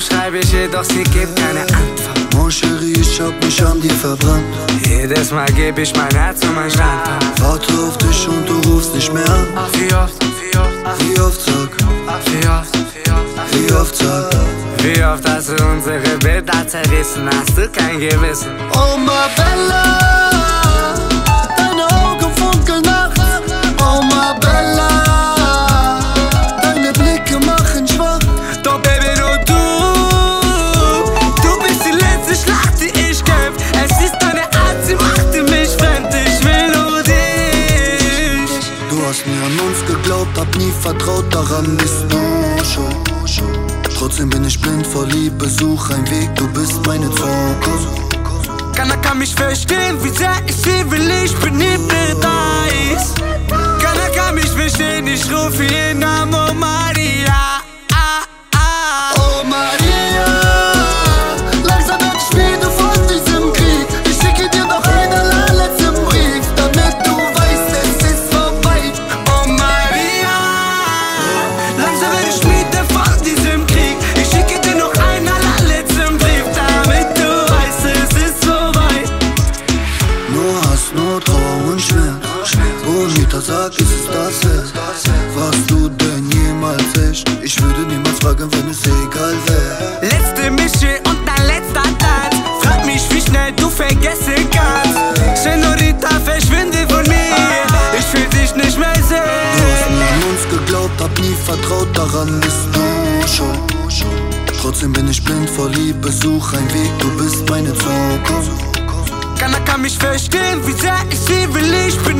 schreibe ich ihr, doch sie gibt keine Antwort. Mon Chéri, ich hab mich an dir verbrannt. Jedes Mal geb ich mein Herz und mein Standort. Warte auf dich und du rufst nicht mehr an. Wie oft, wie oft, wie oft sag, wie oft, wie oft, wie oft sag, wie oft hast du unsere Bilder zerrissen, hast du kein Gewissen. Oh ma Bella, deine Augen funkeln nachts. Oh ma Bella, deine Blicke machen schwach. Doch Baby, nur du bist die letzte Schlacht, die ich kämpf. Es ist deine Art, sie machte mich fremd, ich will nur dich. Du hast nie an uns geglaubt, hab nie vertraut, daran bist du schuld. Trotzdem bin ich blind vor Liebe, such einen Weg, du bist meine Zukunft. Keiner kann mich verstehen, wie sehr ich sie will, ich bin hypnotized. Keiner kann mich verstehen, ich rufe ihren Namen, oh Maria. Oh Maria, langsam werd ich müde von diesem Krieg. Ich schicke dir noch einen allerletzten Brief, damit du weißt, es ist vorbei. Oh Maria, langsam werd ich müde von diesem Krieg. Ich schicke dir noch einen allerletzten Brief, damit du weißt, es ist vorbei. Nur Hass, nur Trauer und Schmerz. Bonita sagt, ist es das wert? Warst du denn jemals echt? Ich würde niemals fragen, wenn es egal wäre. Letzte Mische und dein letzter Tanz. Frag mich, wie schnell du vergessen kannst. Senorita, verschwinde von mir, ich will dich nicht mehr Du sehen. hast nie an uns geglaubt, hab nie vertraut, daran bist du schuld. Trotzdem bin ich blind vor Liebe, such einen Weg, du bist meine Zukunft. Keiner kann mich verstehen, wie sehr ich sie will, ich bin